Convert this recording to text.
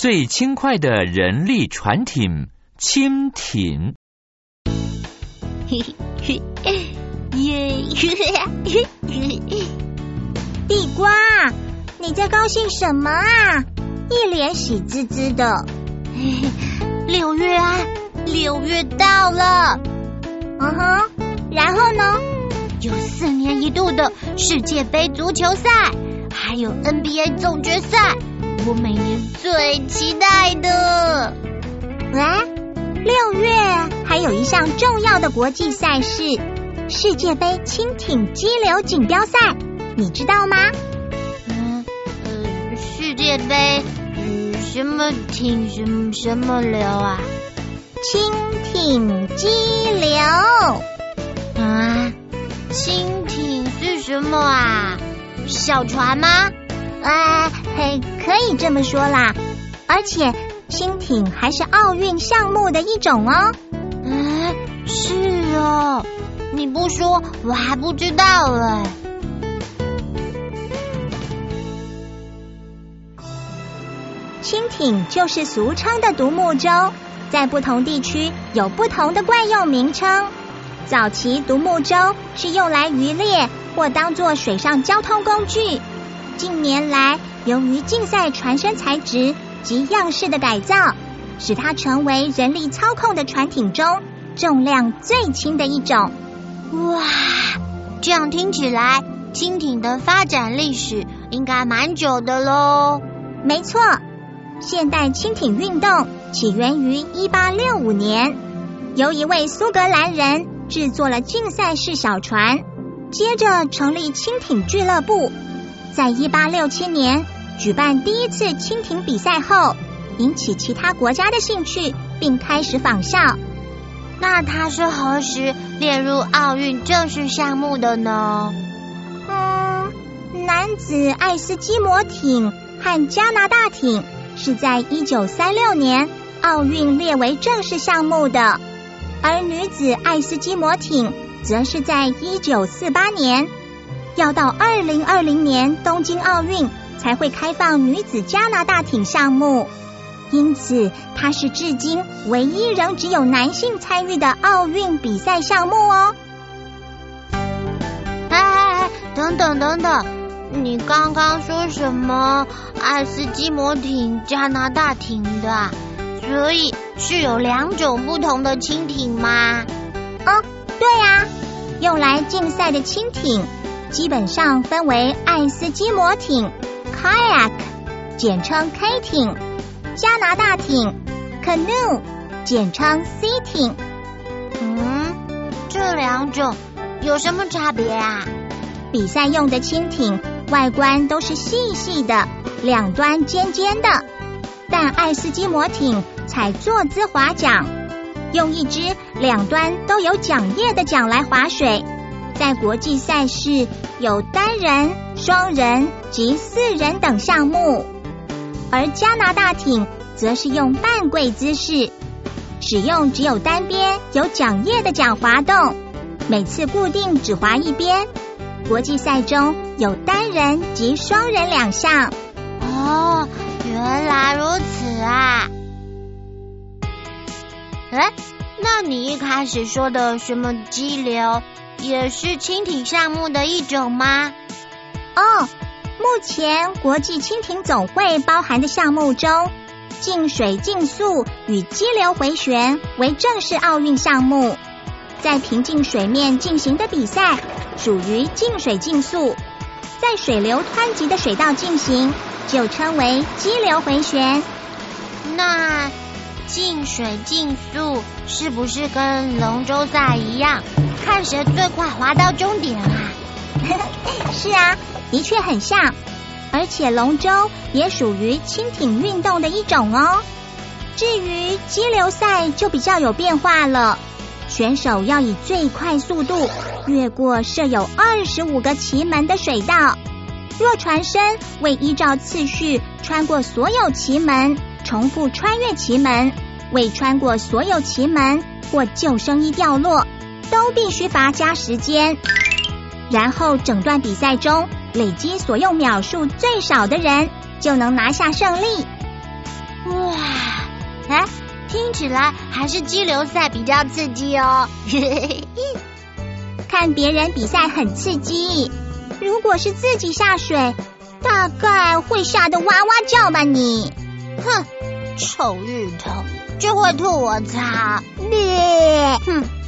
最轻快的人力船艇蜻蜓。 地瓜，你在高兴什么啊？一脸喜滋滋的。 6月啊，6月到了。 然后呢？ 有4年一度的世界杯足球赛，还有 NBA 总决赛，我每年最期待的。 6月还有一项重要的国际赛事——世界杯轻艇激流锦标赛，你知道吗？ 世界杯什么艇什么流啊？ 轻艇激流啊？轻艇是什么啊？小船吗？ 可以这么说啦。而且轻艇还是奥运项目的一种哦。 是哦，你不说我还不知道了。 轻艇就是俗称的独木舟，在不同地区有不同的惯用名称。早期独木舟是用来渔猎或当作水上交通工具，近年来由于竞赛船身材质及样式的改造，使它成为人力操控的船艇中重量最轻的一种。 哇，这样听起来轻艇的发展历史应该蛮久的咯。 没错，现代轻艇运动起源于1865年，由一位苏格兰人制作了竞赛式小船，接着成立轻艇俱乐部。在1867年举办第一次轻艇比赛后，引起其他国家的兴趣，并开始仿效。 那它是何时列入奥运正式项目的呢？ 男子爱斯基摩艇和加拿大艇是在1936年奥运列为正式项目的，而女子爱斯基摩艇则是在1948年。要到2020年东京奥运才会开放女子加拿大艇项目，因此它是至今唯一仍只有男性参与的奥运比赛项目哦。 等等，你刚刚说什么爱斯基摩艇、加拿大艇的？所以是有2种不同的轻艇吗？ 对啊，用来竞赛的轻艇基本上分为爱斯基摩艇 Kayak 简称 K 艇，加拿大艇 Canoe 简称 C 艇。 这2种有什么差别啊？ 比赛用的轻艇外观都是细细的，两端尖尖的，但爱斯基摩艇采坐姿划桨，用一只两端都有桨叶的桨来划水。在国际赛事有单人、双人及4人等项目，而加拿大艇则是用半跪姿势，使用只有单边有桨叶的桨滑动，每次固定只划一边。国际赛中有单人及双人2项。 原来如此啊！那你一开始说的什么激流也是轻艇项目的一种吗？ 目前国际轻艇总会包含的项目中，静水竞速与激流回旋为正式奥运项目，在平静水面进行的比赛属于静水竞速，在水流湍急的水道进行就称为激流回旋。 那静水竞速是不是跟龙舟赛一样，看谁最快滑到终点啊？ 是啊，的确很像，而且龙舟也属于轻艇运动的一种哦。至于激流赛就比较有变化了，选手要以最快速度越过设有25个旗门的水道，若船身未依照次序穿过所有旗门，重复穿越旗门，未穿过所有旗门或救生衣掉落，都必须罚加时间。然后整段比赛中累积所用秒数最少的人就能拿下胜利。 哇，听起来还是激流赛比较刺激哦。 看别人比赛很刺激，如果是自己下水，大概会吓得哇哇叫吧你。 哼，臭芋头，就会吐我槽。 哼。